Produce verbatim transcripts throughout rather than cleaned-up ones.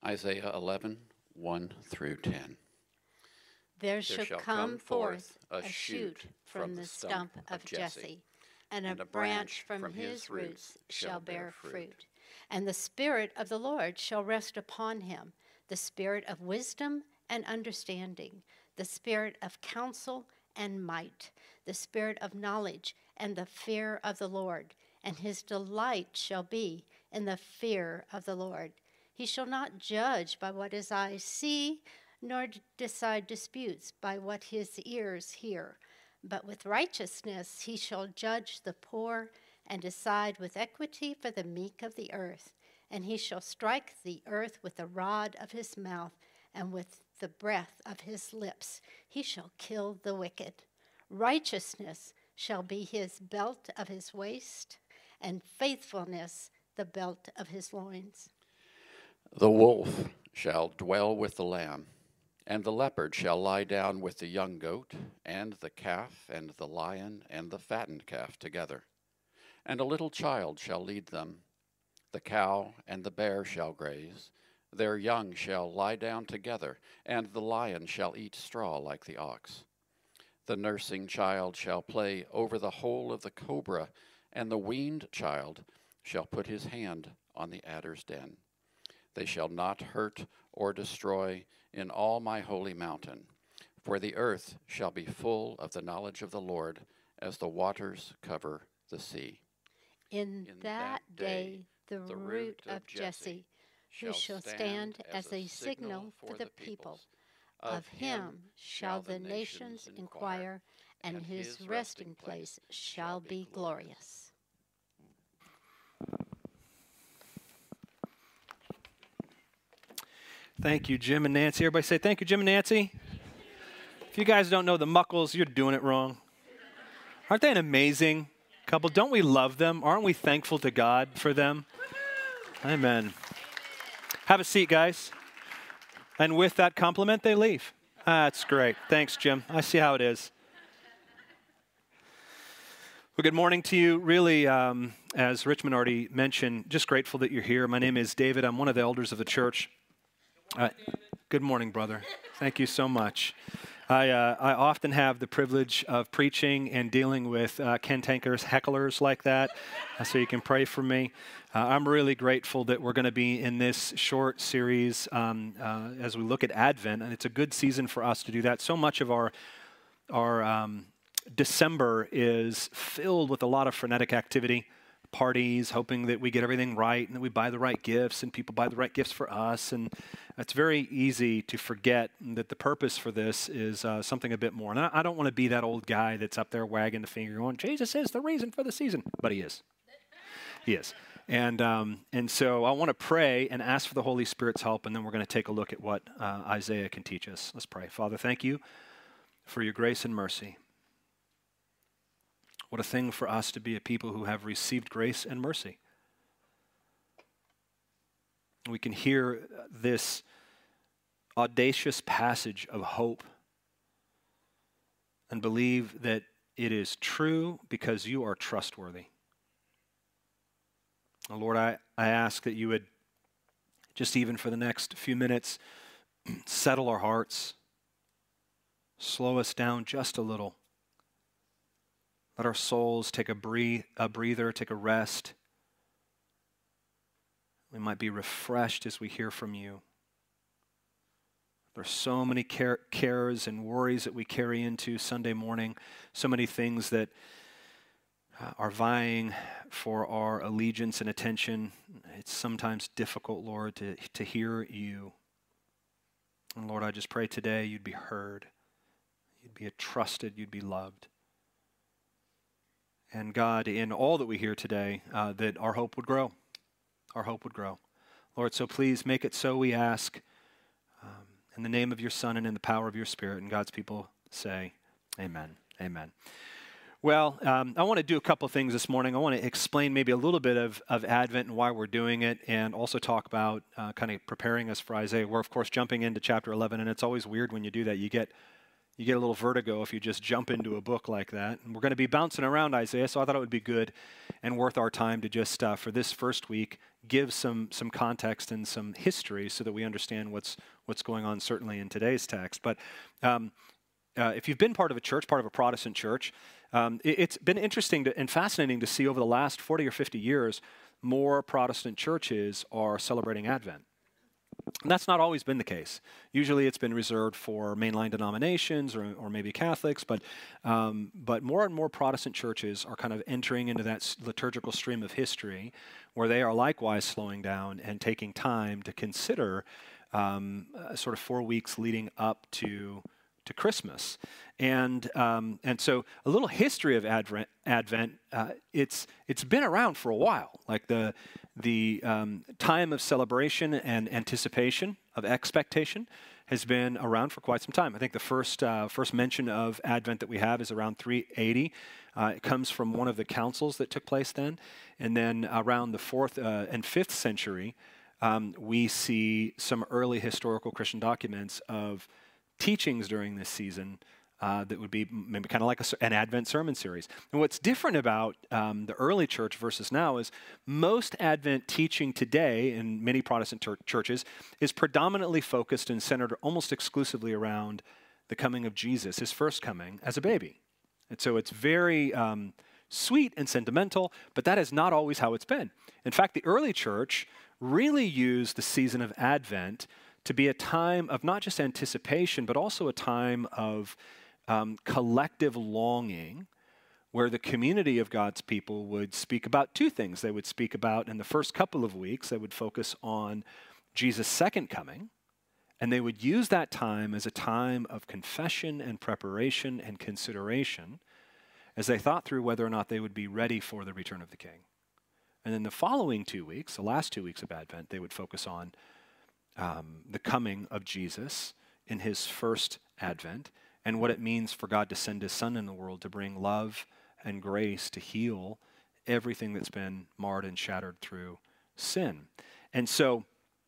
Isaiah eleven, one through ten. There shall come forth a shoot from the stump of Jesse, and a branch from his roots shall bear fruit. And the Spirit of the Lord shall rest upon him, the Spirit of wisdom and understanding, the Spirit of counsel and might, the Spirit of knowledge and the fear of the Lord. And his delight shall be in the fear of the Lord. He shall not judge by what his eyes see, nor decide disputes by what his ears hear. But with righteousness he shall judge the poor, and decide with equity for the meek of the earth. And he shall strike the earth with the rod of his mouth, and with the breath of his lips he shall kill the wicked. Righteousness shall be his belt of his waist, and faithfulness the belt of his loins. The wolf shall dwell with the lamb, and the leopard shall lie down with the young goat, and the calf, and the lion, and the fattened calf together. And a little child shall lead them. The cow and the bear shall graze. Their young shall lie down together, and the lion shall eat straw like the ox. The nursing child shall play over the hole of the cobra, and the weaned child shall put his hand on the adder's den. They shall not hurt or destroy in all my holy mountain, for the earth shall be full of the knowledge of the Lord as the waters cover the sea. In, In that day the, the root of Jesse, who shall stand as a signal for the people, of him shall the nations inquire, and his resting place shall be glorious. Thank you, Jim and Nancy. Everybody say thank you, Jim and Nancy. If you guys don't know the Muckles, you're doing it wrong. Aren't they an amazing couple? Don't we love them? Aren't we thankful to God for them? Amen. Have a seat, guys. And with that compliment, they leave. That's great. Thanks, Jim. I see how it is. Well, good morning to you. Really, um, as Richmond already mentioned, just grateful that you're here. My name is David. I'm one of the elders of the church. Uh, good morning, brother. Thank you so much. I, uh, I often have the privilege of preaching and dealing with uh, cantankerous hecklers like that, uh, so you can pray for me. Uh, I'm really grateful that we're going to be in this short series um, uh, as we look at Advent, and it's a good season for us to do that. So much of our our um, December is filled with a lot of frenetic activity, parties, hoping that we get everything right and that we buy the right gifts and people buy the right gifts for us. And it's very easy to forget that the purpose for this is uh, something a bit more. And I, I don't want to be that old guy that's up there wagging the finger going, Jesus is the reason for the season. But he is. He is. And um, and so I want to pray and ask for the Holy Spirit's help, and then we're going to take a look at what uh, Isaiah can teach us. Let's pray. Father, thank you for your grace and mercy. What a thing for us to be a people who have received grace and mercy. We can hear this audacious passage of hope and believe that it is true because you are trustworthy. Oh, Lord, I, I ask that you would, just even for the next few minutes, settle our hearts, slow us down just a little. Let our souls take a, breathe, a breather, take a rest. We might be refreshed as we hear from you. There's so many care, cares and worries that we carry into Sunday morning, so many things that uh, are vying for our allegiance and attention. It's sometimes difficult, Lord, to, to hear you. And Lord, I just pray today you'd be heard, you'd be trusted, you'd be loved. And God, in all that we hear today, uh, that our hope would grow. Our hope would grow. Lord, so please make it so, we ask, um, in the name of your Son and in the power of your Spirit. And God's people say, amen, amen. Well, um, I want to do a couple of things this morning. I want to explain maybe a little bit of, of Advent and why we're doing it, and also talk about uh, kind of preparing us for Isaiah. We're, of course, jumping into chapter eleven, and it's always weird when you do that. You get You get a little vertigo if you just jump into a book like that. And we're going to be bouncing around Isaiah, so I thought it would be good and worth our time to just, uh, for this first week, give some some context and some history so that we understand what's what's going on, certainly in today's text. But um, uh, if you've been part of a church, part of a Protestant church, um, it, it's been interesting to, and fascinating to see over the last forty or fifty years, more Protestant churches are celebrating Advent. And that's not always been the case. Usually it's been reserved for mainline denominations or, or maybe Catholics, but um, but more and more Protestant churches are kind of entering into that liturgical stream of history where they are likewise slowing down and taking time to consider um, uh, sort of four weeks leading up to to Christmas. And um, and so a little history of Advent, Advent uh, it's it's been around for a while. Like the the um, time of celebration and anticipation, of expectation, has been around for quite some time. I think the first uh, first mention of Advent that we have is around three eighty. Uh, it comes from one of the councils that took place then. And then around the fourth uh, and fifth century, um, we see some early historical Christian documents of teachings during this season uh, that would be maybe kind of like a, an Advent sermon series. And what's different about um, the early church versus now is most Advent teaching today in many Protestant ter- churches is predominantly focused and centered almost exclusively around the coming of Jesus, his first coming as a baby. And so it's very um, sweet and sentimental, but that is not always how it's been. In fact, the early church really used the season of Advent to be a time of not just anticipation, but also a time of um, collective longing, where the community of God's people would speak about two things. They would speak about, in the first couple of weeks, they would focus on Jesus' second coming, and they would use that time as a time of confession and preparation and consideration as they thought through whether or not they would be ready for the return of the King. And then the following two weeks, the last two weeks of Advent, they would focus on Um, the coming of Jesus in his first advent and what it means for God to send his Son in the world to bring love and grace to heal everything that's been marred and shattered through sin. And so,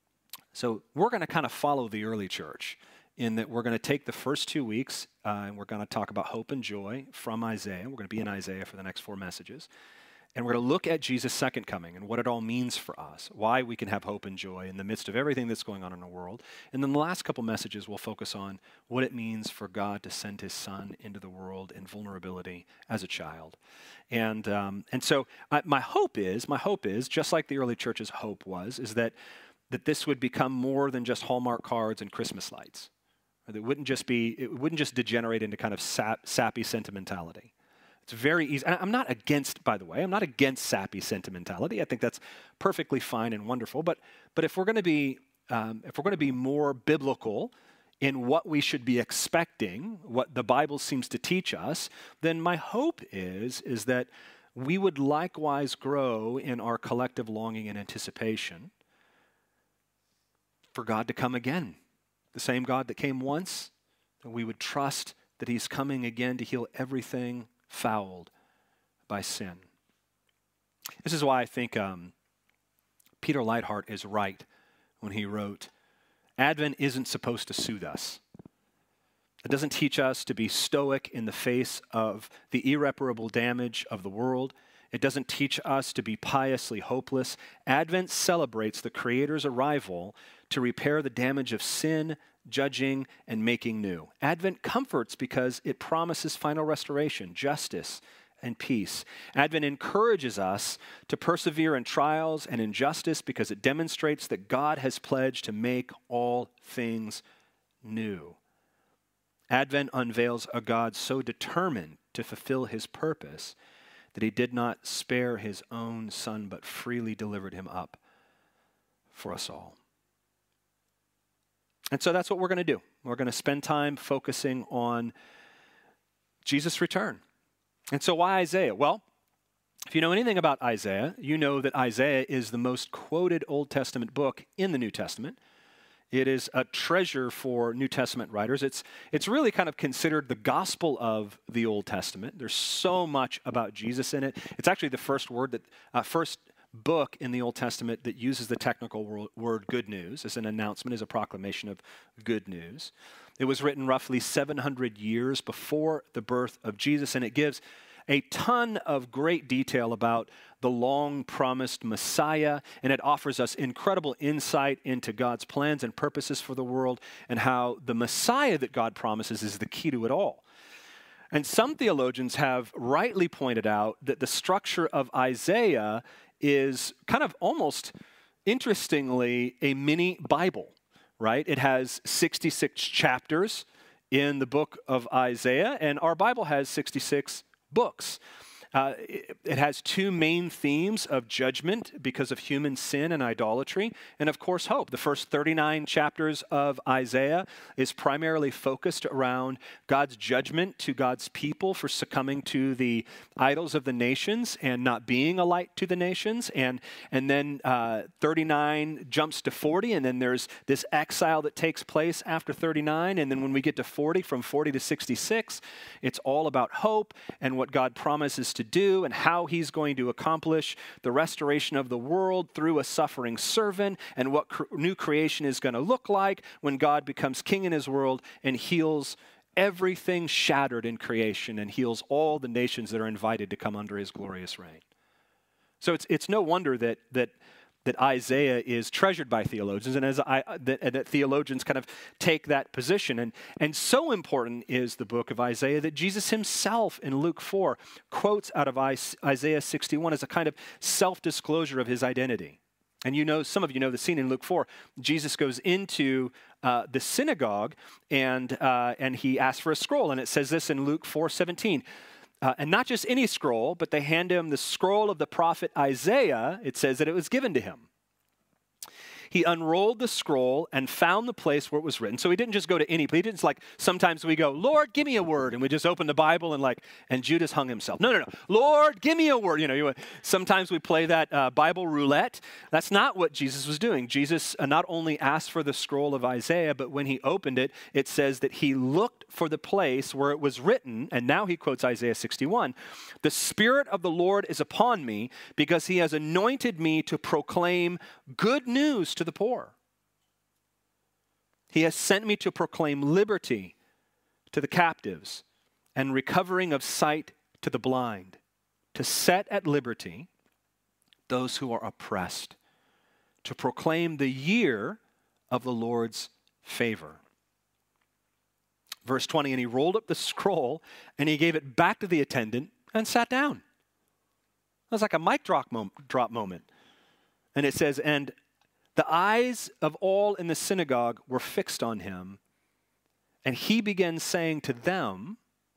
so we're going to kind of follow the early church in that we're going to take the first two weeks uh, and we're going to talk about hope and joy from Isaiah. We're going to be in Isaiah for the next four messages. And we're going to look at Jesus' second coming and what it all means for us, why we can have hope and joy in the midst of everything that's going on in the world. And then the last couple messages will focus on what it means for God to send his Son into the world in vulnerability as a child. And um, and so I, my hope is, my hope is, just like the early church's hope was, is that, that this would become more than just Hallmark cards and Christmas lights. Or that it wouldn't just be, it wouldn't just degenerate into kind of sap, sappy sentimentality. It's very easy. I'm not against, by the way, I'm not against sappy sentimentality. I think that's perfectly fine and wonderful. But but if we're going to be um, if we're going to be more biblical in what we should be expecting, what the Bible seems to teach us, then my hope is is that we would likewise grow in our collective longing and anticipation for God to come again, the same God that came once. And we would trust that he's coming again to heal everything fouled by sin. This is why I think um, Peter Leithart is right when he wrote, Advent isn't supposed to soothe us. It doesn't teach us to be stoic in the face of the irreparable damage of the world. It doesn't teach us to be piously hopeless. Advent celebrates the Creator's arrival to repair the damage of sin, judging, and making new. Advent comforts because it promises final restoration, justice, and peace. Advent encourages us to persevere in trials and injustice because it demonstrates that God has pledged to make all things new. Advent unveils a God so determined to fulfill his purpose that he did not spare his own Son, but freely delivered him up for us all. And so that's what we're going to do. We're going to spend time focusing on Jesus' return. And so why Isaiah? Well, if you know anything about Isaiah, you know that Isaiah is the most quoted Old Testament book in the New Testament. It is a treasure for New Testament writers. It's, it's really kind of considered the gospel of the Old Testament. There's so much about Jesus in it. It's actually the first word that, uh, first book in the Old Testament that uses the technical word good news as an announcement, as a proclamation of good news. It was written roughly seven hundred years before the birth of Jesus, and it gives a ton of great detail about the long-promised Messiah, and it offers us incredible insight into God's plans and purposes for the world and how the Messiah that God promises is the key to it all. And some theologians have rightly pointed out that the structure of Isaiah is kind of almost, interestingly, a mini Bible, right? It has sixty-six chapters in the book of Isaiah, and our Bible has sixty-six books. Uh, it, it has two main themes of judgment because of human sin and idolatry, and of course hope. The first thirty-nine chapters of Isaiah is primarily focused around God's judgment to God's people for succumbing to the idols of the nations and not being a light to the nations. And, and then uh, thirty-nine jumps to forty, and then there's this exile that takes place after thirty-nine. And then when we get to forty, from forty to sixty-six, it's all about hope and what God promises to to do and how he's going to accomplish the restoration of the world through a suffering servant, and what cr- new creation is going to look like when God becomes king in his world and heals everything shattered in creation and heals all the nations that are invited to come under his glorious reign. So it's it's no wonder that that that Isaiah is treasured by theologians, and as I, that, that theologians kind of take that position. And, and so important is the book of Isaiah that Jesus himself in Luke four quotes out of Isaiah sixty-one as a kind of self-disclosure of his identity. And you know, some of you know the scene in Luke four. Jesus goes into uh, the synagogue and, uh, and he asks for a scroll, and it says this in Luke four seventeen. Uh, and not just any scroll, but they hand him the scroll of the prophet Isaiah. It says that it was given to him. He unrolled the scroll and found the place where it was written. So he didn't just go to any place. He didn't like, sometimes we go, Lord, give me a word. And we just open the Bible and like, and Judas hung himself. No, no, no. Lord, give me a word. You know, you, sometimes we play that uh, Bible roulette. That's not what Jesus was doing. Jesus uh, not only asked for the scroll of Isaiah, but when he opened it, it says that he looked for the place where it was written. And now he quotes Isaiah sixty-one. The Spirit of the Lord is upon me because he has anointed me to proclaim good news to the poor. He has sent me to proclaim liberty to the captives and recovering of sight to the blind, to set at liberty those who are oppressed, to proclaim the year of the Lord's favor. Verse twenty, and he rolled up the scroll and he gave it back to the attendant and sat down. It was like a mic drop, mom- drop moment. And it says, and the eyes of all in the synagogue were fixed on him, and he began saying to them,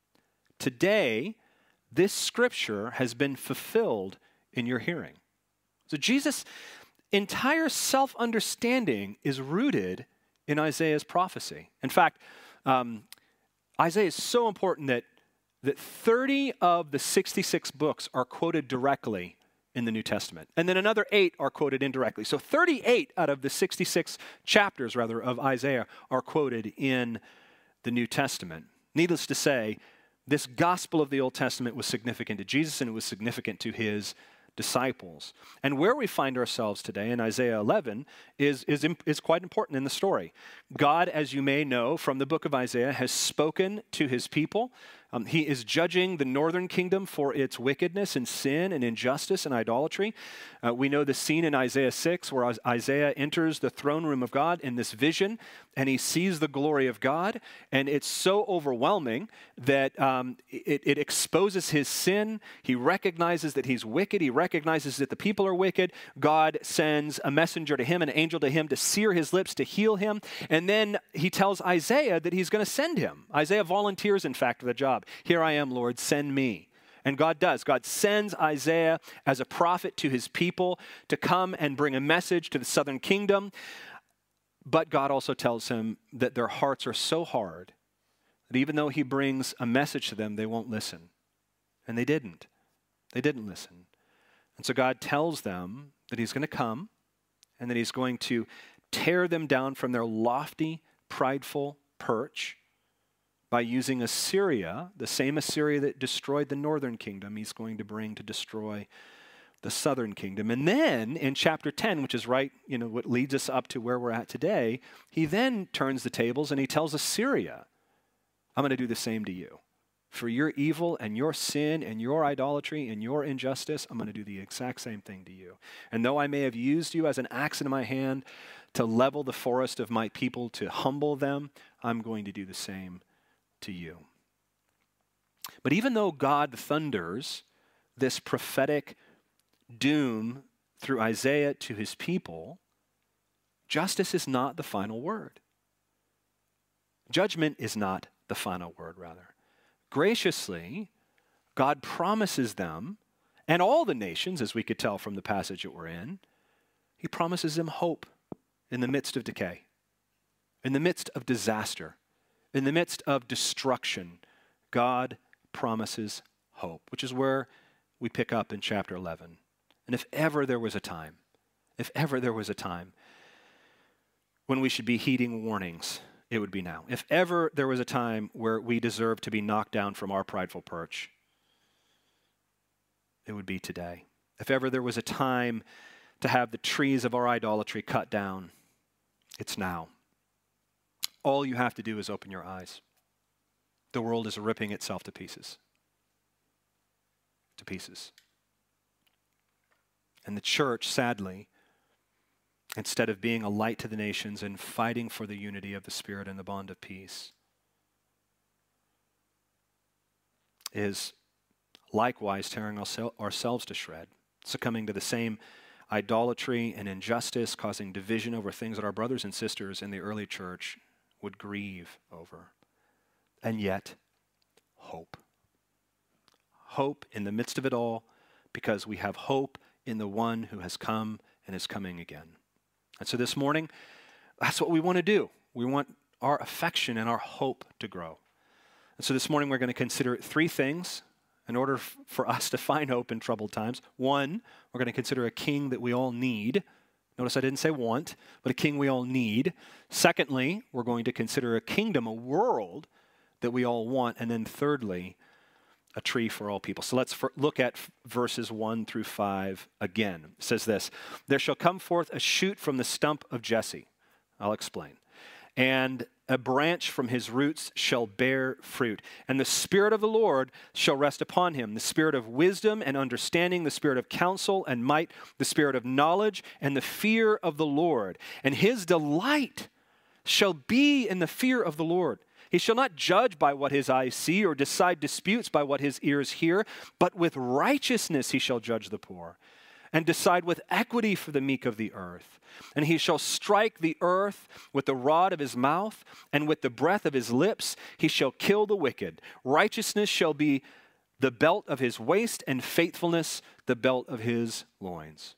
today this scripture has been fulfilled in your hearing. So Jesus' entire self-understanding is rooted in Isaiah's prophecy. In fact, um, Isaiah is so important that, that thirty of the sixty-six books are quoted directly in the New Testament. And then another eight are quoted indirectly. So thirty-eight out of the sixty-six chapters, rather, of Isaiah are quoted in the New Testament. Needless to say, this gospel of the Old Testament was significant to Jesus, and it was significant to his disciples. And where we find ourselves today in Isaiah eleven is, is, is quite important in the story. God, as you may know from the book of Isaiah, has spoken to his people. Um, he is judging the northern kingdom for its wickedness and sin and injustice and idolatry. Uh, we know the scene in Isaiah six where Isaiah enters the throne room of God in this vision, and he sees the glory of God, and it's so overwhelming that um, it, it exposes his sin. He recognizes that he's wicked. He recognizes that the people are wicked. God sends a messenger to him, an angel to him, to sear his lips, to heal him, and then he tells Isaiah that he's going to send him. Isaiah volunteers, in fact, for the job. Here I am, Lord, send me. And God does. God sends Isaiah as a prophet to his people to come and bring a message to the southern kingdom. But God also tells him that their hearts are so hard that even though he brings a message to them, they won't listen. And they didn't. They didn't listen. And so God tells them that he's going to come and that he's going to tear them down from their lofty, prideful perch by using Assyria, the same Assyria that destroyed the northern kingdom, he's going to bring to destroy the southern kingdom. And then in chapter ten, which is right, you know, what leads us up to where we're at today, he then turns the tables and he tells Assyria, I'm going to do the same to you. For your evil and your sin and your idolatry and your injustice, I'm going to do the exact same thing to you. And though I may have used you as an axe in my hand to level the forest of my people, to humble them, I'm going to do the same to you. But even though God thunders this prophetic doom through Isaiah to his people, justice is not the final word. Judgment is not the final word, rather. Graciously, God promises them, and all the nations, as we could tell from the passage that we're in, he promises them hope in the midst of decay, in the midst of disaster, in the midst of destruction. God promises hope, which is where we pick up in chapter eleven. And if ever there was a time, if ever there was a time when we should be heeding warnings, it would be now. If ever there was a time where we deserve to be knocked down from our prideful perch, it would be today. If ever there was a time to have the trees of our idolatry cut down, it's now. All you have to do is open your eyes. The world is ripping itself to pieces. To pieces. And the church, sadly, instead of being a light to the nations and fighting for the unity of the Spirit and the bond of peace, is likewise tearing ourselves to shred, succumbing to the same idolatry and injustice, causing division over things that our brothers and sisters in the early church would grieve over. And yet, hope. Hope in the midst of it all, because we have hope in the one who has come and is coming again. And so this morning, that's what we want to do. We want our affection and our hope to grow. And so this morning, we're going to consider three things in order f- for us to find hope in troubled times. One, we're going to consider a king that we all need. Notice I didn't say want, but a king we all need. Secondly, we're going to consider a kingdom, a world that we all want. And then thirdly, a tree for all people. So let's f- look at f- verses one through five again. It says this, there shall come forth a shoot from the stump of Jesse. I'll explain. And a branch from his roots shall bear fruit. And the Spirit of the Lord shall rest upon him, the Spirit of wisdom and understanding, the Spirit of counsel and might, the Spirit of knowledge and the fear of the Lord. And his delight shall be in the fear of the Lord. He shall not judge by what his eyes see or decide disputes by what his ears hear, but with righteousness he shall judge the poor and decide with equity for the meek of the earth. And he shall strike the earth with the rod of his mouth, and with the breath of his lips he shall kill the wicked. Righteousness shall be the belt of his waist, and faithfulness the belt of his loins.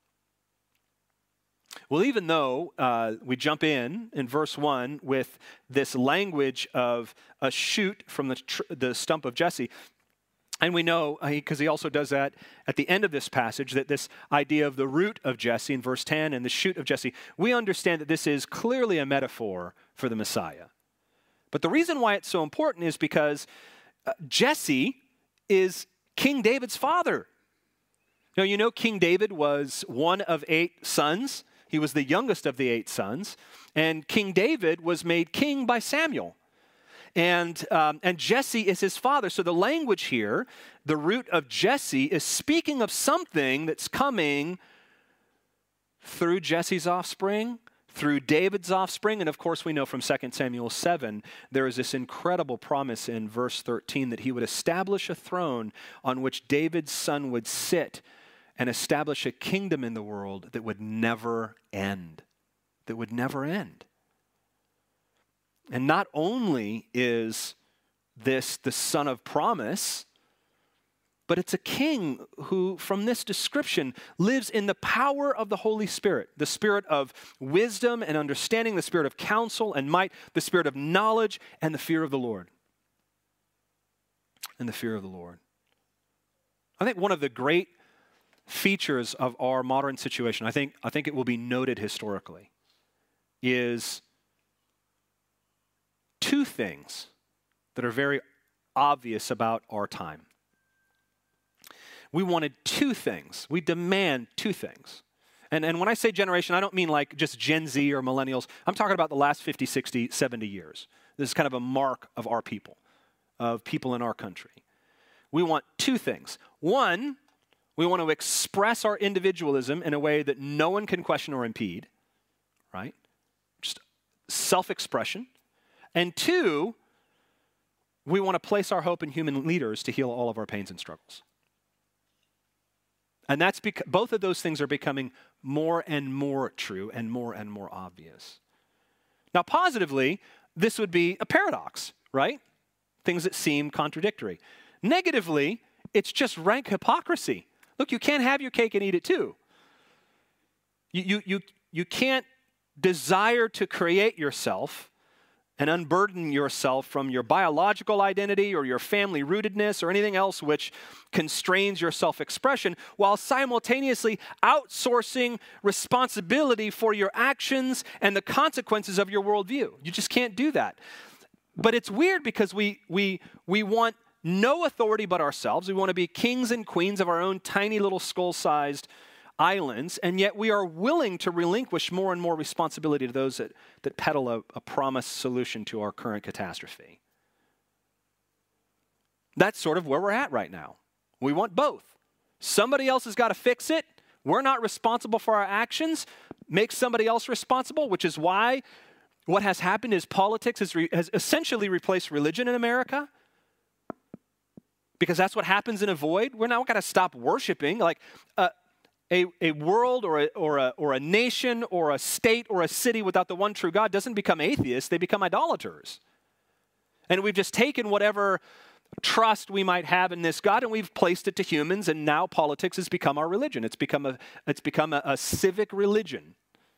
Well, even though uh, we jump in in verse one with this language of a shoot from the, tr- the stump of Jesse, and we know, because he also does that at the end of this passage, that this idea of the root of Jesse in verse ten and the shoot of Jesse, we understand that this is clearly a metaphor for the Messiah. But the reason why it's so important is because uh, Jesse is King David's father. Now, you know, King David was one of eight sons. He was the youngest of the eight sons. And King David was made king by Samuel. And, um, and Jesse is his father. So the language here, the root of Jesse, is speaking of something that's coming through Jesse's offspring, through David's offspring. And of course, we know from Second Samuel seven, there is this incredible promise in verse thirteen that he would establish a throne on which David's son would sit and establish a kingdom in the world that would never end, that would never end. And not only is this the son of promise, but it's a king who, from this description, lives in the power of the Holy Spirit, the spirit of wisdom and understanding, the spirit of counsel and might, the spirit of knowledge and the fear of the Lord. And the fear of the Lord. I think one of the great features of our modern situation, I think, I think it will be noted historically, is two things that are very obvious about our time. we wanted two things. We demand two things. And, and when I say generation, I don't mean like just Gen Z or millennials. I'm talking about the last fifty, sixty, seventy years. This is kind of a mark of our people, of people in our country. We want two things. One, we want to express our individualism in a way that no one can question or impede, right? Just self-expression. And two, we want to place our hope in human leaders to heal all of our pains and struggles. And that's because both of those things are becoming more and more true and more and more obvious. Now, positively, this would be a paradox, right? Things that seem contradictory. Negatively, it's just rank hypocrisy. Look, you can't have your cake and eat it too. You, you, you, you can't desire to create yourself and unburden yourself from your biological identity or your family rootedness or anything else which constrains your self-expression, while simultaneously outsourcing responsibility for your actions and the consequences of your worldview. You just can't do that. But it's weird because we, we, we want no authority but ourselves. We want to be kings and queens of our own tiny little skull-sized islands, and yet we are willing to relinquish more and more responsibility to those that, that peddle a, a promised solution to our current catastrophe. That's sort of where we're at right now. We want both. Somebody else has got to fix it. We're not responsible for our actions. Make somebody else responsible, which is why what has happened is politics has, re, has essentially replaced religion in America. Because that's what happens in a void. We're now got to stop worshiping. Like, uh, A, a world or a, or, a, or a nation or a state or a city without the one true God doesn't become atheists, they become idolaters. And we've just taken whatever trust we might have in this God and we've placed it to humans, and now politics has become our religion. It's become a, it's become a, a civic religion.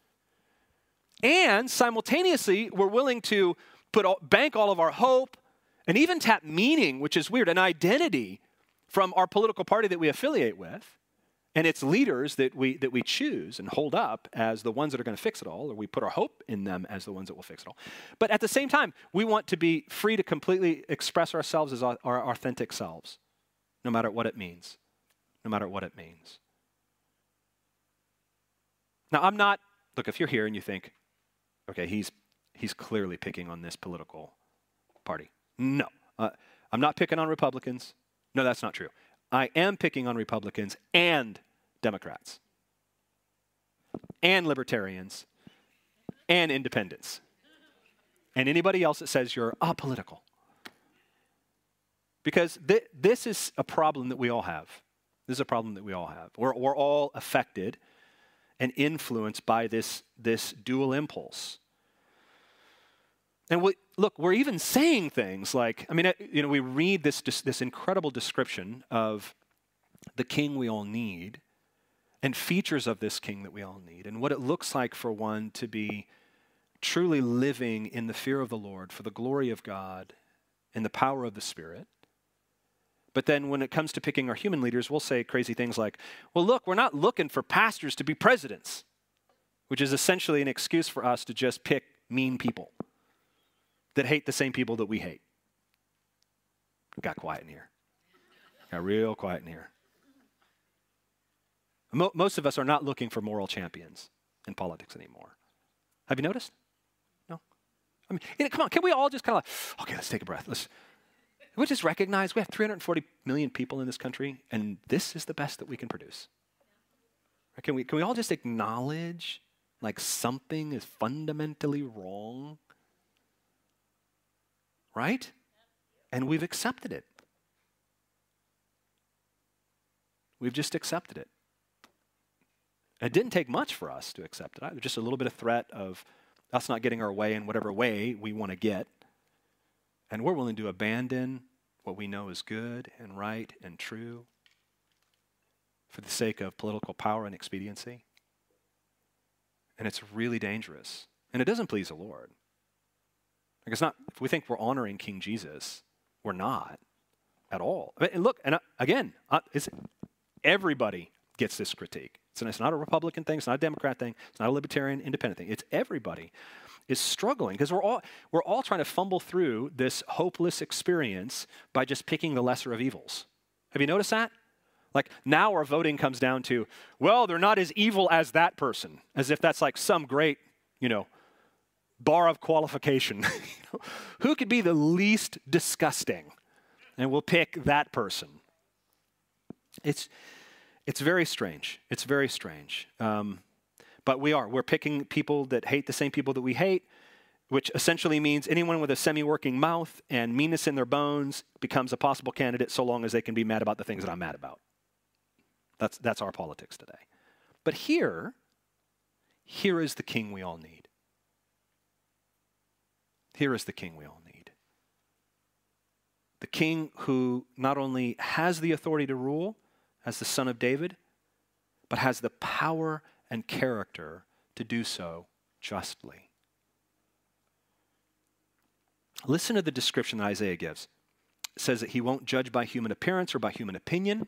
And simultaneously, we're willing to put all, bank all of our hope and even tap meaning, which is weird, an identity from our political party that we affiliate with, and its leaders that we that we choose and hold up as the ones that are going to fix it all, or we put our hope in them as the ones that will fix it all. But at the same time, we want to be free to completely express ourselves as our, our authentic selves, no matter what it means, no matter what it means. Now, I'm not, look, if you're here and you think, okay, he's he's clearly picking on this political party. No, uh, I'm not picking on Republicans. No, that's not true. I am picking on Republicans and Democrats and libertarians and independents and anybody else that says you're apolitical. Because th- this is a problem that we all have. This is a problem that we all have. We're, we're all affected and influenced by this, this dual impulse. And we, look, we're even saying things like, I mean, you know, we read this, this incredible description of the king we all need and features of this king that we all need and what it looks like for one to be truly living in the fear of the Lord for the glory of God and the power of the Spirit. But then when it comes to picking our human leaders, we'll say crazy things like, well, look, we're not looking for pastors to be presidents, which is essentially an excuse for us to just pick mean people that hate the same people that we hate. Got quiet in here. Got real quiet in here. Mo- most of us are not looking for moral champions in politics anymore. Have you noticed? No? I mean, you know, come on, can we all just kind of like, okay, let's take a breath. Let's, we just recognize we have three hundred forty million people in this country, and this is the best that we can produce. Can we, can we all just acknowledge like something is fundamentally wrong? Right? And we've accepted it. We've just accepted it. It didn't take much for us to accept it. Either. Just a little bit of threat of us not getting our way in whatever way we want to get. And we're willing to abandon what we know is good and right and true for the sake of political power and expediency. And it's really dangerous. And it doesn't please the Lord. Like it's not, if we think we're honoring King Jesus, we're not at all. And look, and again, it's, everybody gets this critique. It's, it's not a Republican thing, it's not a Democrat thing, it's not a libertarian, independent thing. It's everybody is struggling because we're all, we're all trying to fumble through this hopeless experience by just picking the lesser of evils. Have you noticed that? Like now our voting comes down to, well, they're not as evil as that person, as if that's like some great, you know, bar of qualification. Who could be the least disgusting? And we'll pick that person. It's, it's very strange. It's very strange. Um, but we are. We're picking people that hate the same people that we hate, which essentially means anyone with a semi-working mouth and meanness in their bones becomes a possible candidate so long as they can be mad about the things that I'm mad about. That's, that's our politics today. But here, here is the king we all need. Here is the king we all need. The king who not only has the authority to rule as the son of David, but has the power and character to do so justly. Listen to the description that Isaiah gives. It says that he won't judge by human appearance or by human opinion,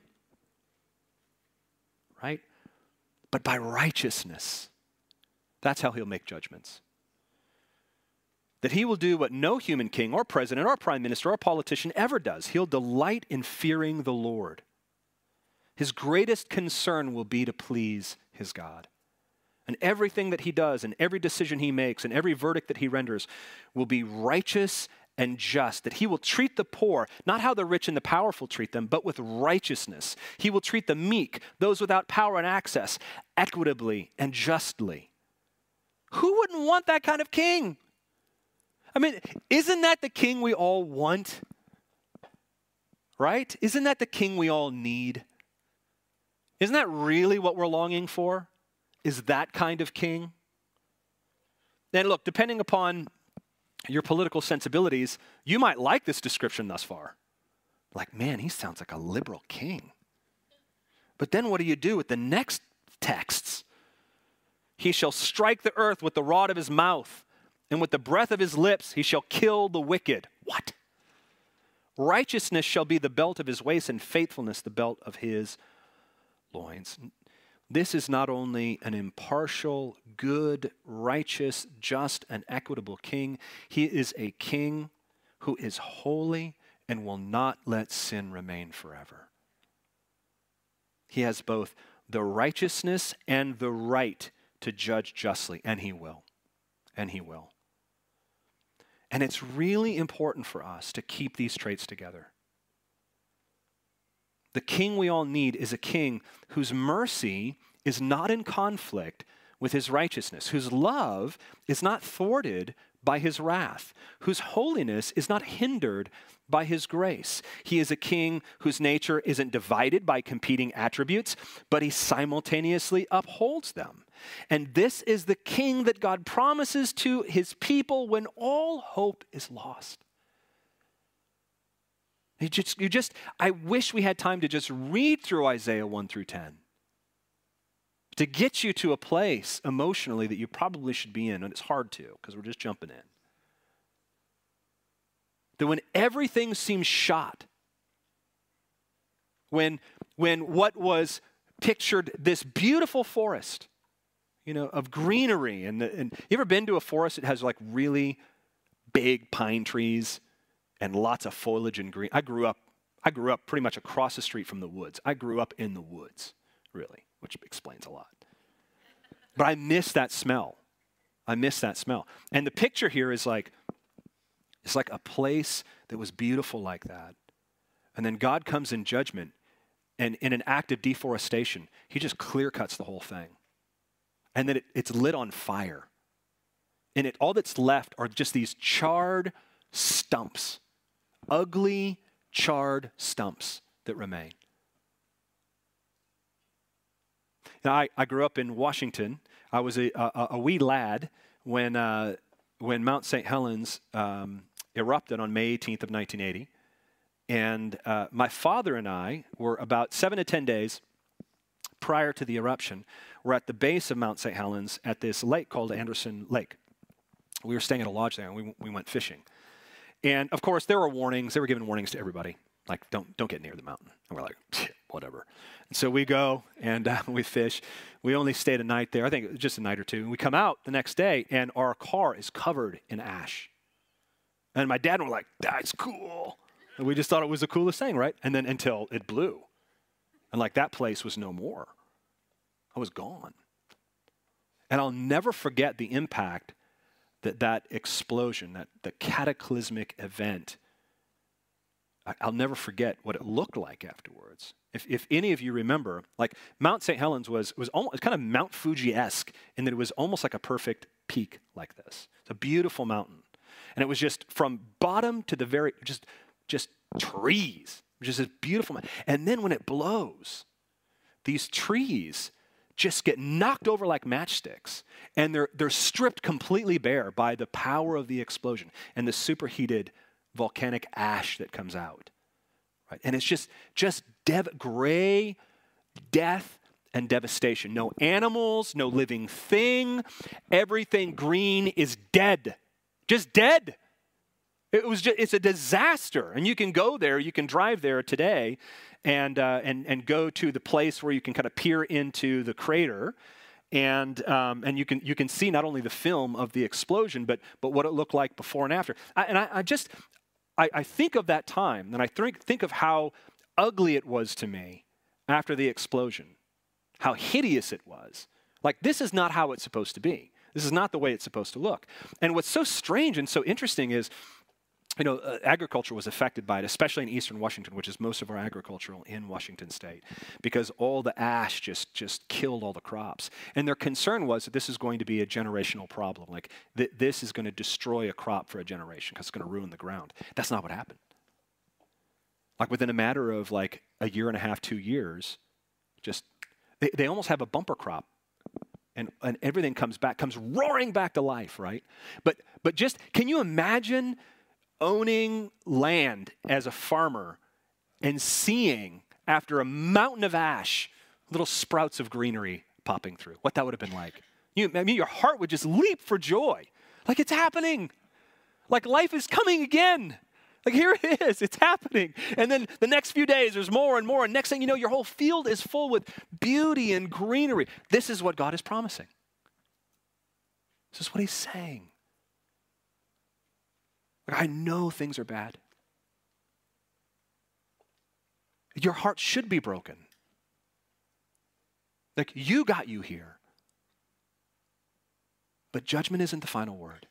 right? But by righteousness. That's how he'll make judgments. That he will do what no human king or president or prime minister or politician ever does. He'll delight in fearing the Lord. His greatest concern will be to please his God. And everything that he does and every decision he makes and every verdict that he renders will be righteous and just. That he will treat the poor, not how the rich and the powerful treat them, but with righteousness. He will treat the meek, those without power and access, equitably and justly. Who wouldn't want that kind of king? I mean, isn't that the king we all want? Right? Isn't that the king we all need? Isn't that really what we're longing for? Is that kind of king? And look, depending upon your political sensibilities, you might like this description thus far. Like, man, he sounds like a liberal king. But then what do you do with the next texts? He shall strike the earth with the rod of his mouth, and with the breath of his lips he shall kill the wicked. What? Righteousness shall be the belt of his waist, and faithfulness the belt of his loins. This is not only an impartial, good, righteous, just, and equitable king. He is a king who is holy and will not let sin remain forever. He has both the righteousness and the right to judge justly, and he will. And he will. And it's really important for us to keep these traits together. The king we all need is a king whose mercy is not in conflict with his righteousness, whose love is not thwarted by his wrath, whose holiness is not hindered by his grace. He is a king whose nature isn't divided by competing attributes, but he simultaneously upholds them. And this is the king that God promises to his people when all hope is lost. You just, you just, I wish we had time to just read through Isaiah one through ten to get you to a place emotionally that you probably should be in, and it's hard to because we're just jumping in. That when everything seems shot, when, when what was pictured, this beautiful forest, you know, of greenery, and, the, and you ever been to a forest that has like really big pine trees and lots of foliage and green? I grew up, I grew up pretty much across the street from the woods. I grew up in the woods, really, which explains a lot. But I miss that smell. I miss that smell. And the picture here is like, it's like a place that was beautiful like that. And then God comes in judgment, and in an act of deforestation, he just clear cuts the whole thing. And then it, it's lit on fire. And it, all that's left are just these charred stumps, ugly, charred stumps that remain. Now, I, I grew up in Washington. I was a, a, a wee lad when, uh, when Mount Saint Helens um, erupted on May eighteenth of nineteen eighty. And uh, my father and I were about seven to ten days prior to the eruption. We're at the base of Mount Saint Helens at this lake called Anderson Lake. We were staying at a lodge there, and we, we went fishing. And, of course, there were warnings. They were giving warnings to everybody, like, don't don't get near the mountain. And we're like, whatever. And so we go, and uh, we fish. We only stayed a night there. I think it was just a night or two. And we come out the next day, and our car is covered in ash. And my dad and I were like, that's cool. And we just thought it was the coolest thing, right? And then until it blew. And like that place was no more. I was gone. And I'll never forget the impact that that explosion, that the cataclysmic event, I, I'll never forget what it looked like afterwards. If, if any of you remember, like Mount Saint Helens was, was almost kind of Mount Fuji-esque in that it was almost like a perfect peak like this. It's a beautiful mountain. And it was just from bottom to the very, just, just trees, just this beautiful mountain. And then when it blows, these trees just get knocked over like matchsticks, and they're, they're stripped completely bare by the power of the explosion and the superheated volcanic ash that comes out. Right? And it's just, just dev- gray death and devastation. No animals, no living thing. Everything green is dead. Just dead. It was just, it's a disaster. And you can go there, you can drive there today and, uh, and, and go to the place where you can kind of peer into the crater. And, um, and you can, you can see not only the film of the explosion, but, but what it looked like before and after. I, and I, I just, I, I think of that time, and I think, think of how ugly it was to me after the explosion, how hideous it was. Like, this is not how it's supposed to be. This is not the way it's supposed to look. And what's so strange and so interesting is, you know, uh, agriculture was affected by it, especially in eastern Washington, which is most of our agricultural in Washington state, because all the ash just, just killed all the crops. And their concern was that this is going to be a generational problem. Like, th- this is going to destroy a crop for a generation because it's going to ruin the ground. That's not what happened. Like, within a matter of like a year and a half, two years, just, they, they almost have a bumper crop. And, and everything comes back, comes roaring back to life, right? But, but just, can you imagine owning land as a farmer and seeing, after a mountain of ash, little sprouts of greenery popping through? What that would have been like. You, I mean, your heart would just leap for joy. Like, it's happening. Like, life is coming again. Like, here it is. It's happening. And then the next few days, there's more and more. And next thing you know, your whole field is full with beauty and greenery. This is what God is promising. This is what he's saying. Like, I know things are bad. Your heart should be broken. Like, you got you here. But judgment isn't the final word.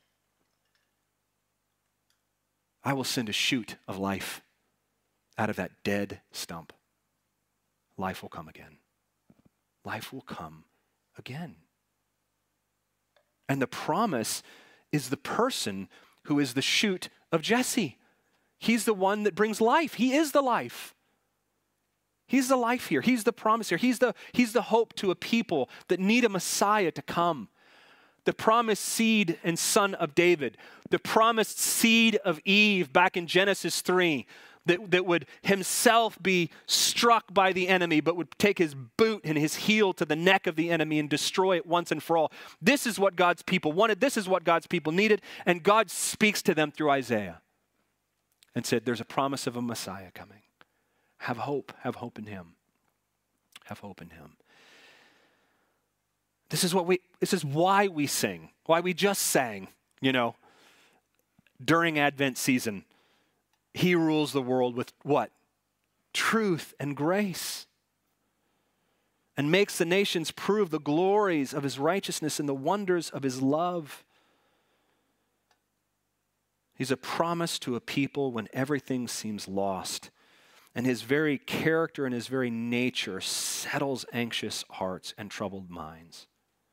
I will send a shoot of life out of that dead stump. Life will come again. Life will come again. And the promise is the person who is the shoot of Jesse. He's the one that brings life. He is the life. He's the life here. He's the promise here. He's the, he's the hope to a people that need a Messiah to come. The promised seed and son of David. The promised seed of Eve back in Genesis three. That, that would himself be struck by the enemy, but would take his boot and his heel to the neck of the enemy and destroy it once and for all. This is what God's people wanted. This is what God's people needed. And God speaks to them through Isaiah and said, there's a promise of a Messiah coming. Have hope. Have hope in him. Have hope in him. This is what we, this is why we sing, why we just sang, you know, during Advent season. He rules the world with what? Truth and grace. And makes the nations prove the glories of his righteousness and the wonders of his love. He's a promise to a people when everything seems lost. And his very character and his very nature settles anxious hearts and troubled minds.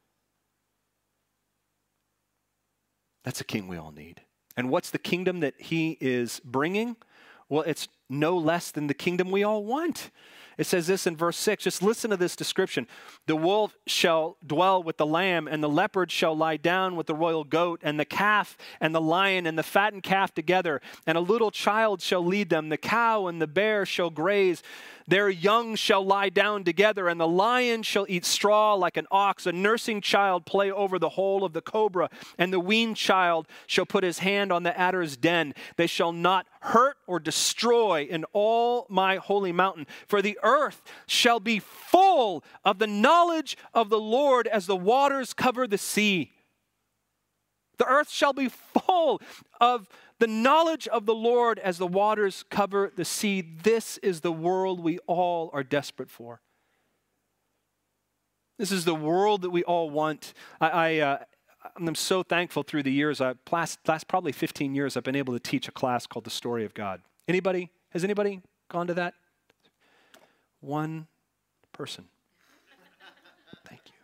That's a king we all need. And what's the kingdom that he is bringing? Well, it's no less than the kingdom we all want. It says this in verse six. Just listen to this description. The wolf shall dwell with the lamb, and the leopard shall lie down with the royal goat, and the calf and the lion and the fattened calf together, and a little child shall lead them. The cow and the bear shall graze. Their young shall lie down together, and the lion shall eat straw like an ox. A nursing child play over the hole of the cobra, and the weaned child shall put his hand on the adder's den. They shall not hurt or destroy in all my holy mountain, for the earth shall be full of the knowledge of the Lord as the waters cover the sea. The earth shall be full of the knowledge of the Lord as the waters cover the sea. This is the world we all are desperate for. This is the world that we all want. I, I, uh, I'm so thankful through the years. I, last, last probably fifteen years, I've been able to teach a class called The Story of God. Anybody? Has anybody gone to that? One person. Thank you.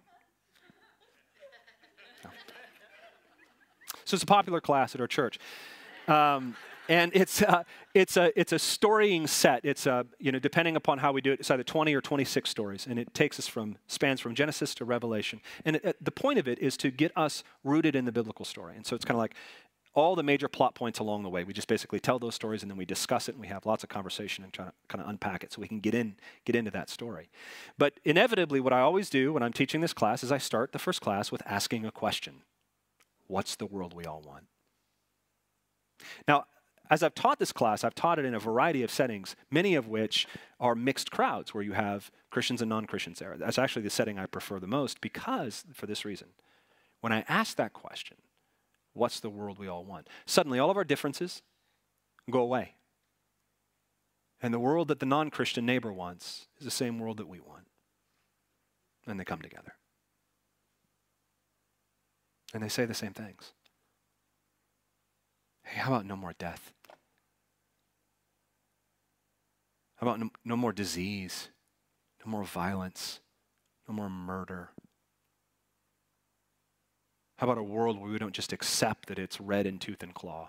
No. So it's a popular class at our church. Um, And it's uh, it's a it's a storying set. It's a you know depending upon how we do it, it's either twenty or twenty-six stories, and it takes us from spans from Genesis to Revelation. And it, the point of it is to get us rooted in the biblical story. And so it's kind of like all the major plot points along the way. We just basically tell those stories, and then we discuss it, and we have lots of conversation and try to kind of unpack it so we can get in get into that story. But inevitably, what I always do when I'm teaching this class is I start the first class with asking a question: what's the world we all want? Now, as I've taught this class, I've taught it in a variety of settings, many of which are mixed crowds where you have Christians and non-Christians there. That's actually the setting I prefer the most because, for this reason, when I ask that question, what's the world we all want? Suddenly all of our differences go away. And the world that the non-Christian neighbor wants is the same world that we want. And they come together. And they say the same things. Hey, how about no more death? How about no, no more disease, no more violence, no more murder? How about a world where we don't just accept that it's red in tooth and claw?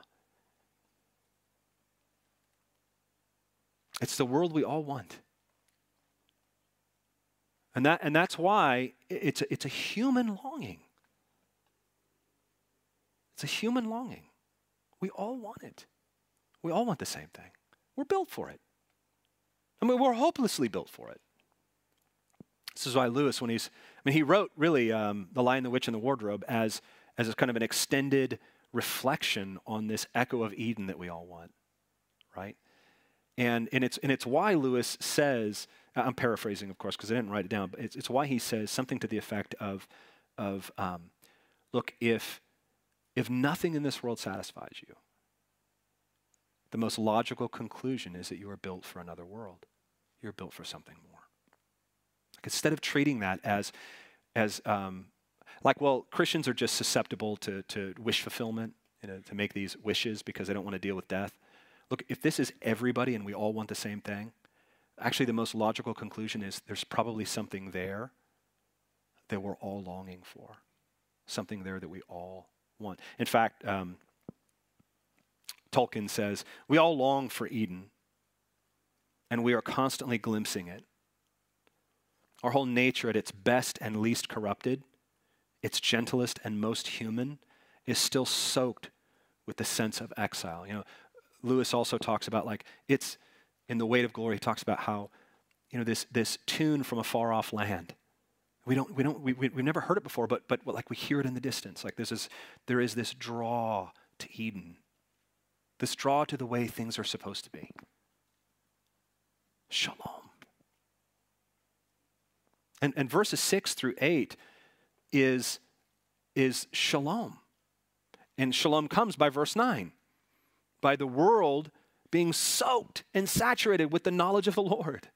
It's the world we all want. And that and that's why it's a, it's a human longing. It's a human longing. We all want it. We all want the same thing. We're built for it. I mean, we're hopelessly built for it. This is why Lewis, when he's, I mean, he wrote really um, The Lion, the Witch, and the Wardrobe as, as a kind of an extended reflection on this echo of Eden that we all want, right? And, and, it's, and it's why Lewis says, I'm paraphrasing, of course, because I didn't write it down, but it's, it's why he says something to the effect of, of um, look, if, if nothing in this world satisfies you, the most logical conclusion is that you are built for another world. You're built for something more. Like instead of treating that as, as um, like, well, Christians are just susceptible to, to wish fulfillment, you know, to make these wishes because they don't want to deal with death. Look, if this is everybody and we all want the same thing, actually the most logical conclusion is there's probably something there that we're all longing for. Something there that we all want. In fact, um, Tolkien says, we all long for Eden, and we are constantly glimpsing it. Our whole nature at its best and least corrupted, its gentlest and most human, is still soaked with the sense of exile. You know, Lewis also talks about, like, it's, in The Weight of Glory, he talks about how, you know, this, this tune from a far off land. We don't, we don't, we, we, we've never heard it before, but, but like we hear it in the distance. Like this is, there is this draw to Eden. This draw to the way things are supposed to be. Shalom. And, and verses six through eight is, is shalom. And shalom comes by verse nine. By the world being soaked and saturated with the knowledge of the Lord.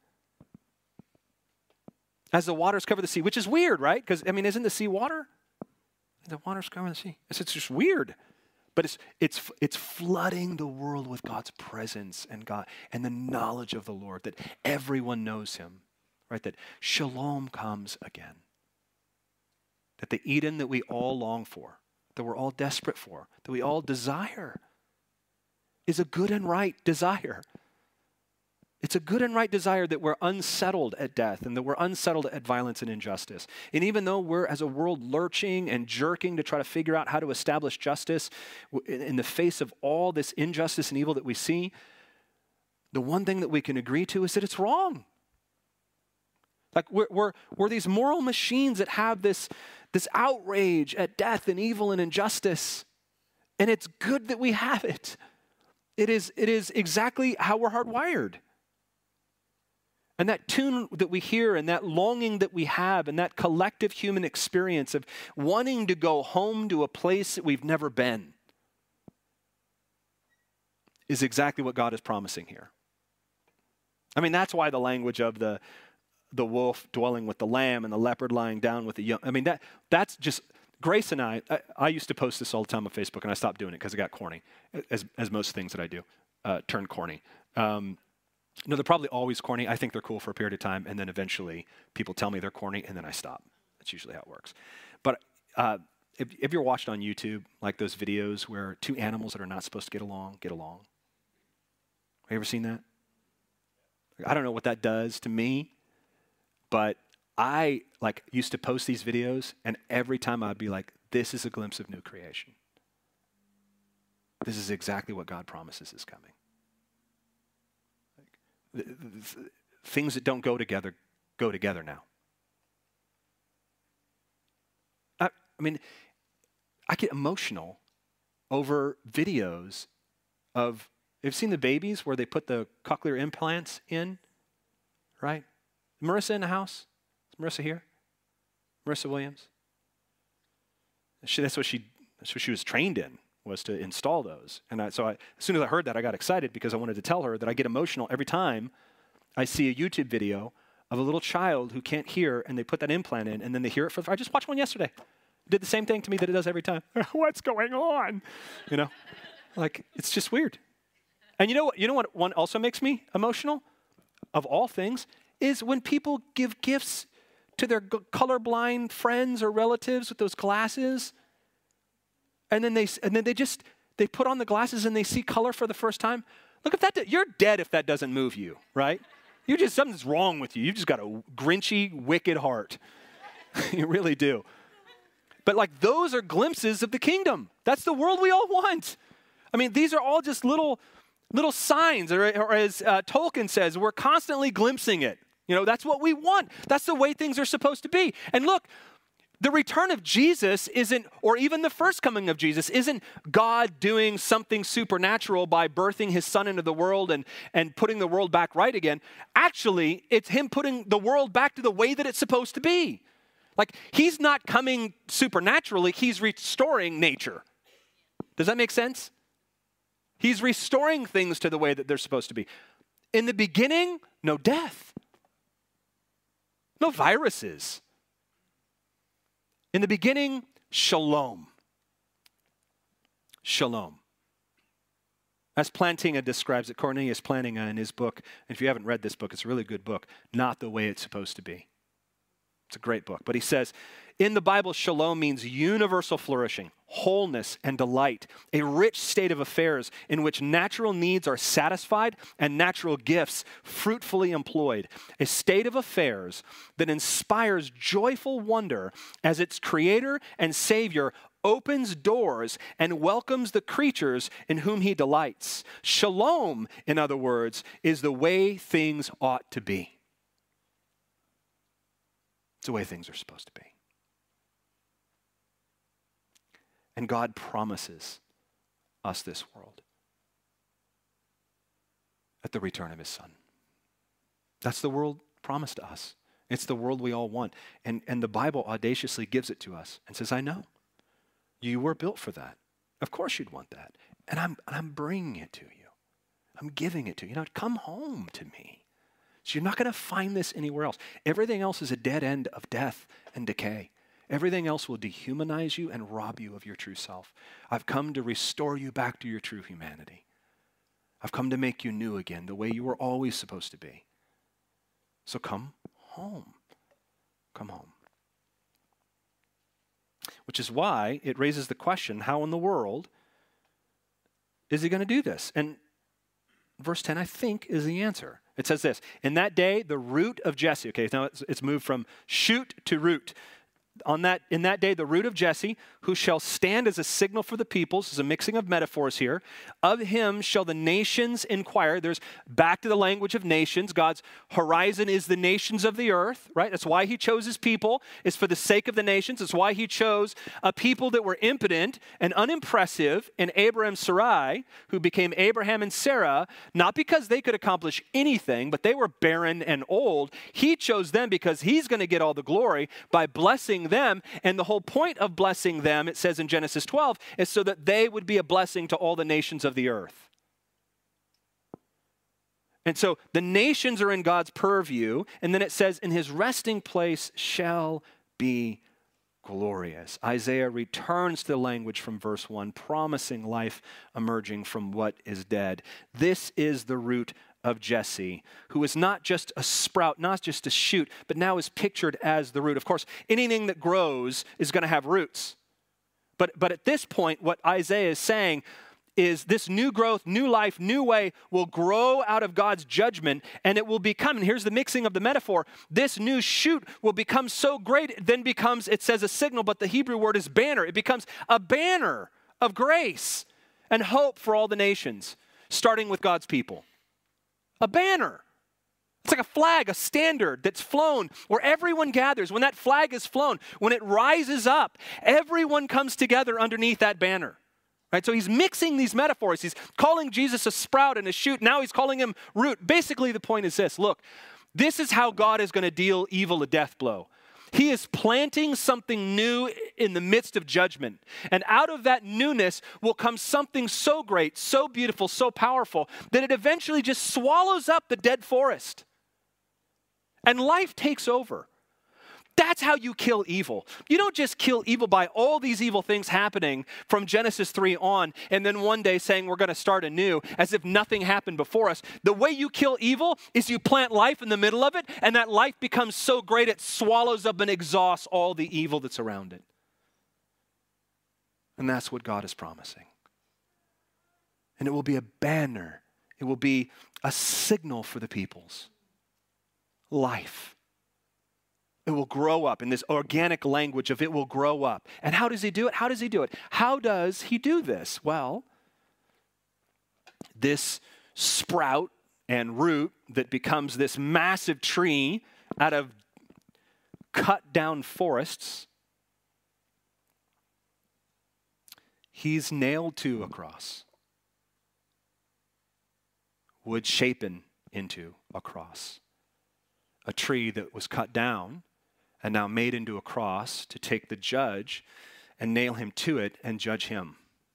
As the waters cover the sea, which is weird, right? Because, I mean, isn't the sea water? The waters cover the sea. It's, it's just weird. But it's, it's, it's flooding the world with God's presence and God and the knowledge of the Lord, that everyone knows him, right? That shalom comes again. That the Eden that we all long for, that we're all desperate for, that we all desire, is a good and right desire. It's a good and right desire that we're unsettled at death and that we're unsettled at violence and injustice. And even though we're, as a world, lurching and jerking to try to figure out how to establish justice in the face of all this injustice and evil that we see, the one thing that we can agree to is that it's wrong. Like we're, we're, we're these moral machines that have this, this outrage at death and evil and injustice. And it's good that we have it. It is, it is exactly how we're hardwired. And that tune that we hear and that longing that we have and that collective human experience of wanting to go home to a place that we've never been is exactly what God is promising here. I mean, that's why the language of the, the wolf dwelling with the lamb and the leopard lying down with the young. I mean, that that's just, Grace and I, I, I used to post this all the time on Facebook, and I stopped doing it because it got corny, as as most things that I do uh, turn corny. Um, no, they're probably always corny. I think they're cool for a period of time, and then eventually people tell me they're corny, and then I stop. That's usually how it works. But uh, if, if you're watched on YouTube, like those videos where two animals that are not supposed to get along, get along. Have you ever seen that? I don't know what that does to me, but I like used to post these videos, and every time I'd be like, this is a glimpse of new creation. This is exactly what God promises is coming. Like, the, the, the, things that don't go together, go together now. I, I mean, I get emotional over videos of, you've seen the babies where they put the cochlear implants in, right? Marissa in the house? Is Marissa here? Marissa Williams? She, that's what she that's what she was trained in, was to install those. And I, so I, as soon as I heard that, I got excited because I wanted to tell her that I get emotional every time I see a YouTube video of a little child who can't hear, and they put that implant in, and then they hear it for the, I just watched one yesterday. It did the same thing to me that it does every time. What's going on? You know? Like, it's just weird. And you know what? You know what one also makes me emotional, of all things, is when people give gifts to their g- colorblind friends or relatives with those glasses, and then they and then they just they put on the glasses and they see color for the first time. Look, if that do, you're dead if that doesn't move you, right? You just something's wrong with you. You just got a grinchy, wicked heart. You really do. But like those are glimpses of the kingdom. That's the world we all want. I mean, these are all just little. Little signs, or, or as uh, Tolkien says, we're constantly glimpsing it. You know, that's what we want. That's the way things are supposed to be. And look, the return of Jesus isn't, or even the first coming of Jesus, isn't God doing something supernatural by birthing his son into the world and, and putting the world back right again. Actually, it's him putting the world back to the way that it's supposed to be. Like, he's not coming supernaturally, he's restoring nature. Does that make sense? He's restoring things to the way that they're supposed to be. In the beginning, no death. No viruses. In the beginning, shalom. Shalom. As Plantinga describes it, Cornelius Plantinga in his book, and if you haven't read this book, it's a really good book, Not the Way It's Supposed to Be. It's a great book. But he says, in the Bible, shalom means universal flourishing, wholeness, and delight, a rich state of affairs in which natural needs are satisfied and natural gifts fruitfully employed, a state of affairs that inspires joyful wonder as its creator and savior opens doors and welcomes the creatures in whom he delights. Shalom, in other words, is the way things ought to be. It's the way things are supposed to be. And God promises us this world at the return of his son. That's the world promised to us. It's the world we all want. And, and the Bible audaciously gives it to us and says, I know. You were built for that. Of course you'd want that. And I'm, and I'm bringing it to you. I'm giving it to you. You know, come home to me. So you're not going to find this anywhere else. Everything else is a dead end of death and decay. Everything else will dehumanize you and rob you of your true self. I've come to restore you back to your true humanity. I've come to make you new again, the way you were always supposed to be. So come home. Come home. Which is why it raises the question, how in the world is he going to do this? And verse ten, I think, is the answer. It says this, in that day, the root of Jesse, okay, now it's, it's moved from shoot to root. On that, in that day, the root of Jesse, who shall stand as a signal for the peoples, this is a mixing of metaphors here, of him shall the nations inquire. There's back to the language of nations. God's horizon is the nations of the earth, right? That's why he chose his people, is for the sake of the nations. It's why he chose a people that were impotent and unimpressive in Abraham and Sarai, who became Abraham and Sarah, not because they could accomplish anything, but they were barren and old. He chose them because he's going to get all the glory by blessing them. And the whole point of blessing them, it says in Genesis twelve, is so that they would be a blessing to all the nations of the earth. And so the nations are in God's purview, and then it says, in his resting place shall be glorious. Isaiah returns to the language from verse one, promising life emerging from what is dead. This is the root of Jesse, who is not just a sprout, not just a shoot, but now is pictured as the root. Of course, anything that grows is going to have roots. But, but at this point, what Isaiah is saying is this new growth, new life, new way will grow out of God's judgment, and it will become, and here's the mixing of the metaphor, this new shoot will become so great, it then becomes, it says a signal, but the Hebrew word is banner. It becomes a banner of grace and hope for all the nations, starting with God's people. A banner. It's like a flag, a standard that's flown where everyone gathers. When that flag is flown, when it rises up, everyone comes together underneath that banner. Right? So he's mixing these metaphors. He's calling Jesus a sprout and a shoot. Now he's calling him root. Basically, the point is this. Look, this is how God is going to deal evil a death blow. He is planting something new in the midst of judgment. And out of that newness will come something so great, so beautiful, so powerful, that it eventually just swallows up the dead forest. And life takes over. That's how you kill evil. You don't just kill evil by all these evil things happening from Genesis three on, and then one day saying we're going to start anew as if nothing happened before us. The way you kill evil is you plant life in the middle of it, and that life becomes so great it swallows up and exhausts all the evil that's around it. And that's what God is promising. And it will be a banner. It will be a signal for the peoples. Life. It will grow up in this organic language of it will grow up. And how does he do it? How does he do it? How does he do this? Well, this sprout and root that becomes this massive tree out of cut down forests, he's nailed to a cross. Wood shapen into a cross. A tree that was cut down and now made into a cross to take the judge and nail him to it and judge him.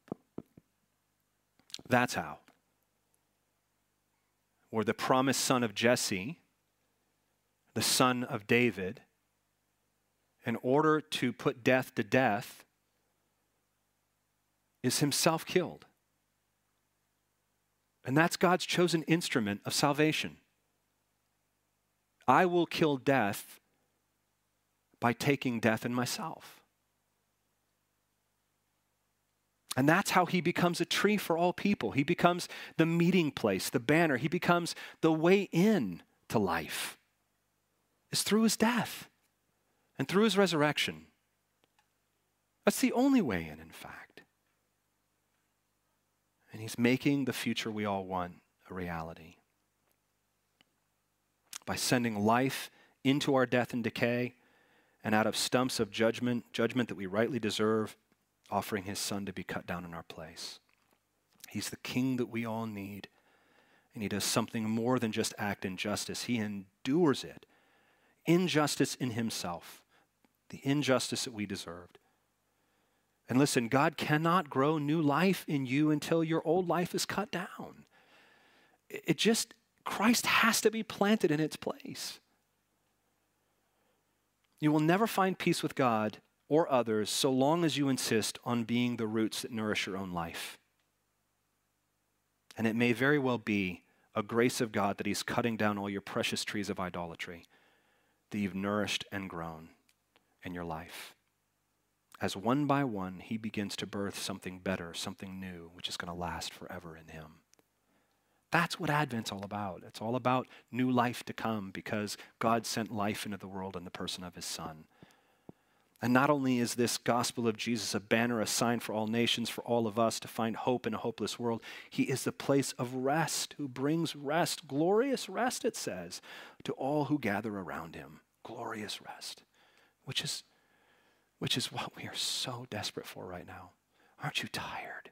That's how. Where the promised son of Jesse, the son of David, in order to put death to death, is himself killed. And that's God's chosen instrument of salvation. I will kill death by taking death in myself. And that's how he becomes a tree for all people. He becomes the meeting place, the banner. He becomes the way in to life. It's through his death and through his resurrection. That's the only way in, in fact. And he's making the future we all want a reality. By sending life into our death and decay, and out of stumps of judgment, judgment that we rightly deserve, offering his son to be cut down in our place. He's the king that we all need, and he does something more than just act in justice. He endures it. Injustice in himself, the injustice that we deserved. And listen, God cannot grow new life in you until your old life is cut down. It just, Christ has to be planted in its place. You will never find peace with God or others so long as you insist on being the roots that nourish your own life. And it may very well be a grace of God that he's cutting down all your precious trees of idolatry that you've nourished and grown in your life. As one by one, he begins to birth something better, something new, which is going to last forever in him. That's what Advent's all about. It's all about new life to come because God sent life into the world in the person of his Son. And not only is this gospel of Jesus a banner, a sign for all nations, for all of us to find hope in a hopeless world, he is the place of rest who brings rest, glorious rest, it says, to all who gather around him. Glorious rest, which is, which is what we are so desperate for right now. Aren't you tired?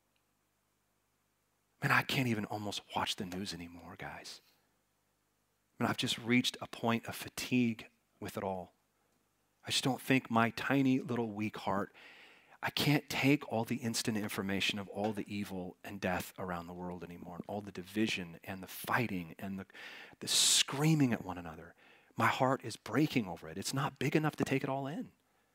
Man, I can't even almost watch the news anymore, guys. I mean, I've just reached a point of fatigue with it all. I just don't think my tiny little weak heart, I can't take all the instant information of all the evil and death around the world anymore, and all the division and the fighting and the, the screaming at one another. My heart is breaking over it. It's not big enough to take it all in.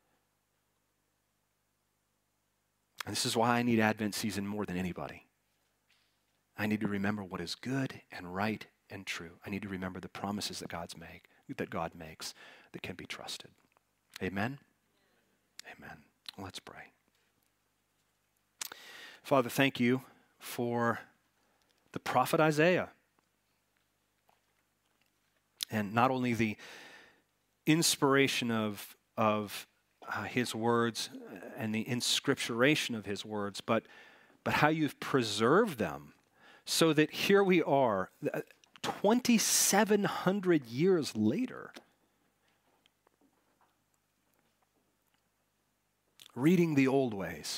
And this is why I need Advent season more than anybody. I need to remember what is good and right and true. I need to remember the promises that God's make, that God makes that can be trusted. Amen? Amen. Let's pray. Father, thank you for the prophet Isaiah. And not only the inspiration of, of uh, his words and the inscripturation of his words, but, but how you've preserved them so that here we are, twenty-seven hundred years later, reading the old ways.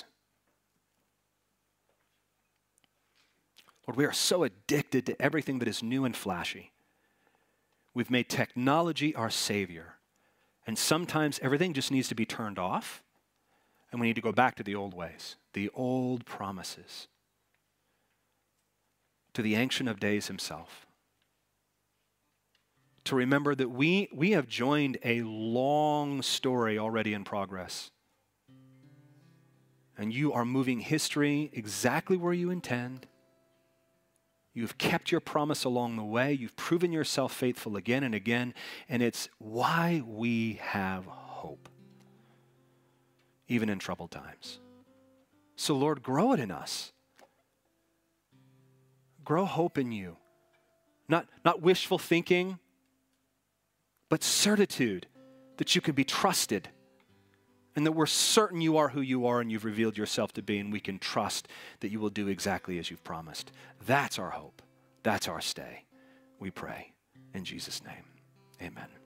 Lord, we are so addicted to everything that is new and flashy. We've made technology our savior. And sometimes everything just needs to be turned off, and we need to go back to the old ways, the old promises, to the Ancient of Days himself. To remember that we, we have joined a long story already in progress. And you are moving history exactly where you intend. You've kept your promise along the way. You've proven yourself faithful again and again. And it's why we have hope, even in troubled times. So Lord, grow it in us. Grow hope in you. Not, not wishful thinking, but certitude that you can be trusted. And that we're certain you are who you are and you've revealed yourself to be, and we can trust that you will do exactly as you've promised. That's our hope. That's our stay. We pray in Jesus' name. Amen.